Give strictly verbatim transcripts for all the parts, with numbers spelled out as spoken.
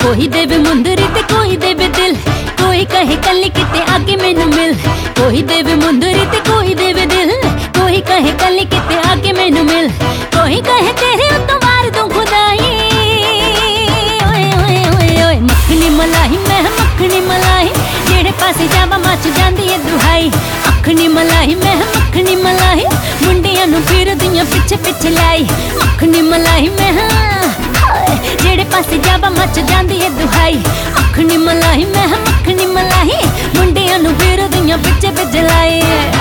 कोई देवे मुंदरी ते कोई देवे दिल, कोई कहे कली किते आके मैनू मिल। कोई देवे मुंदरी ते कोई देवे दिल, कोई कहे कली किते आके मैनू मिल। कोई कहे तेरे उत्तों मार दूं खुदाई। ओए ओए ओए ओए मखनी मलाई मैं मखनी मलाई, जेड़े पासे जावा मच जांदी है दुहाई। मखनी मलाई मैं मखनी मलाई, मुंडियां नू फिरदियां पिछे पिछे लाई। मखनी मलाई मैं जेड़े पासे जावा मच जांदी है दुहाई। मखनी मलाई मैं मखनी मलाई, मुंडियां नू फिरदियां पिछे पिछे लाई।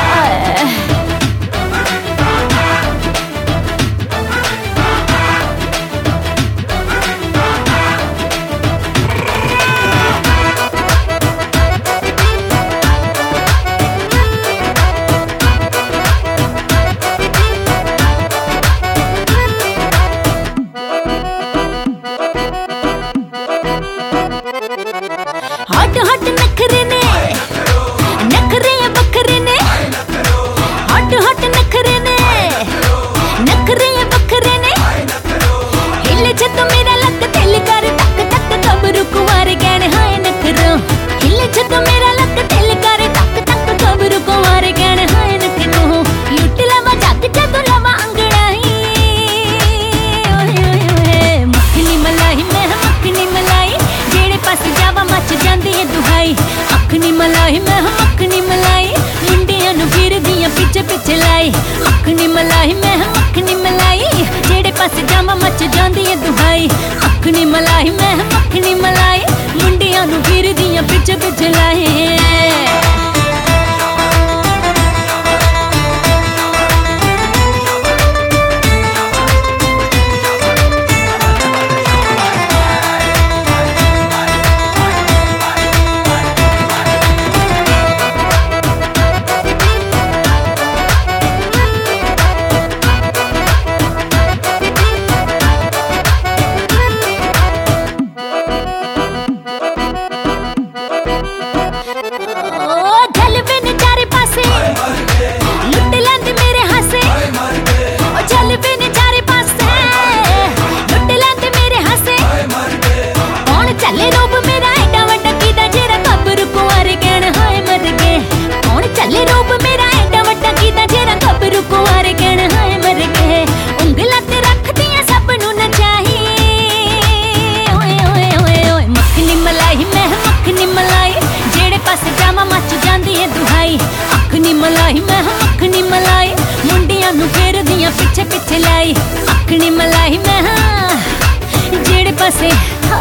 हट हट नखरे ने नखरे बखरे ने, हट हट नखरे ने नखरे बखरे ने। हिले छत मेरा लक दिल कर तक तक कबरू कुंवारे गहने हाय नखरो। हिले छत मेरा लक दिल कर तक तक कबरू कुंवारे गहने हाय नखरो। लुट लवा जग जग लवा अंगड़ाई। ओए ओए ओए मखनी मलाई मैं मखनी मलाई, जेड़े पास जावा मच जांदी है दुहाई। मखनी मलाई मैं मखनी मलाई, मुंडियां नू फिरदियां पिछे पिछे लाई। मखनी मलाई मैं मखनी मलाई, जेड़े पास जावा मच जांदी है दुहाई। मखनी मलाई मैं मखनी मलाई, मुंडियां नू फिरदियां पिछे पिछे लाई। मखनी मलाई मैं मखनी मलाई, मुंडियां नू फिरदियां पिछे पिछे लाई। मखनी मलाई मैं जेड़े पासे